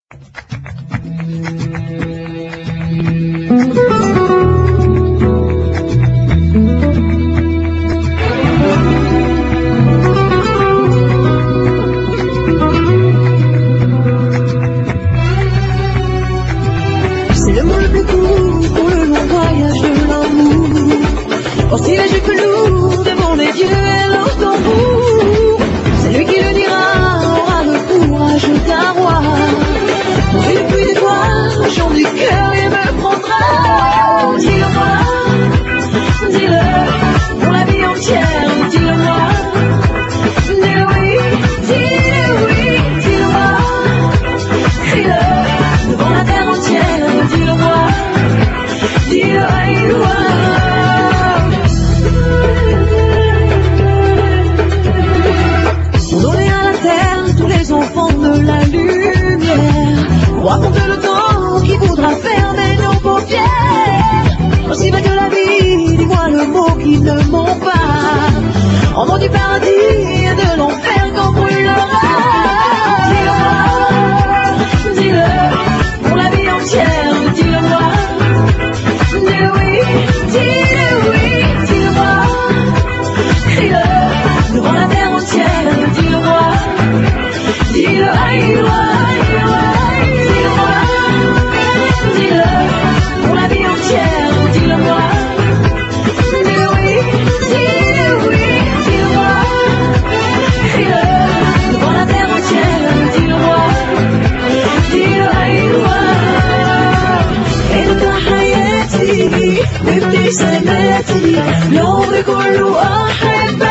C'est le mot le plus court pour le long voyage de l'amour. Aussi léger que lourd devant les dieux et leur tambour. C'est lui qui le dira, aura le courage d'un roi. Pour une pluie d'étoiles, le chant du cœur il me prendra. Dis-le-moi, dis-le, pour la vie entière, dis-le-moi. Dis-le oui, dis-le oui, dis-le-moi. Crie-le, devant la terre entière, dis-le-moi. Dis-le, aïe-le-moi. Pour donner à la terre tous les enfants de la lumière. Raconte le temps qui voudra fermer nos paupières. Aussi belle que la vie, dis-moi le mot qui ne ment pas. En mot du paradis et de l'enfer qu'on brûlera. Dis-le-moi, dis-le, pour la vie entière, dis-le-moi. Dis-le oui, dis-le oui, dis-le-moi. Crie-le, devant la terre entière, dis-le-moi. Dis-le, aïe-le-moi. بدي سلاماتي لو بكل أحبك